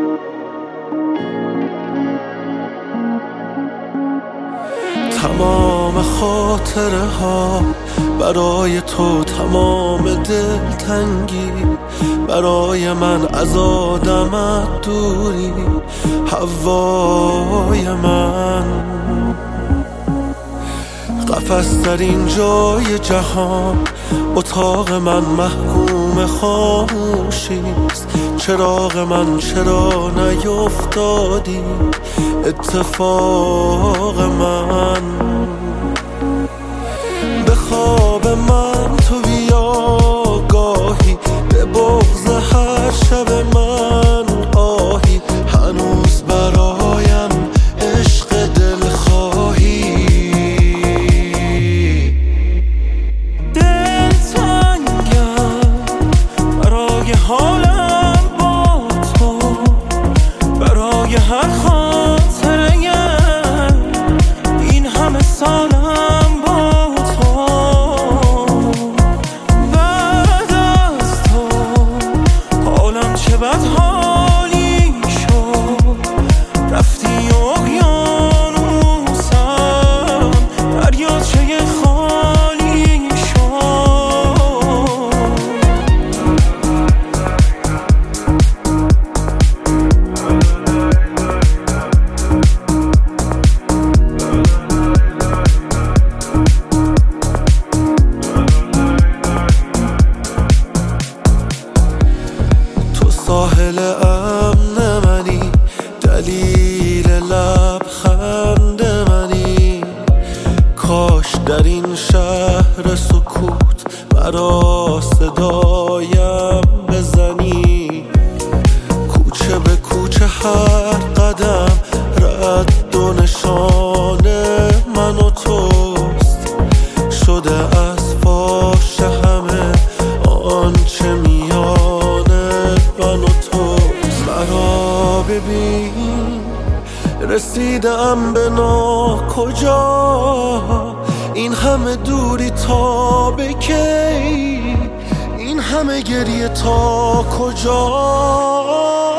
تمام خاطره ها برای تو، تمام دلتنگی برای من، از آدمت دوری هوای من. قفس در این جای جهان، اتاق من محکوم خاموشیست. چراغ من چرا نیفتادی اتفاق من؟ به خواب من تو بیا گاهی، به بغض هر شب من آهی. هنوز برایم عشق دلخواهی. دلتنگم برای حالم با تو، برای هر خاطره این همه سالم با تو. بعد از تو حالم چه بد حالی شد. رفتی اقیانوسم، دریاچه خالی شد. ساحل امن منی، دلیل لبخند منی. کاش در این شهر سکوت مرا صدایم بزنی. کوچه به کوچه هر قدم رد و نشان من و توست. شده از فاش همه آنچه میان من و توست. مرا ببین رسیدم به ناکجا. این همه دوری تا به کی؟ این همه گریه تا کجا؟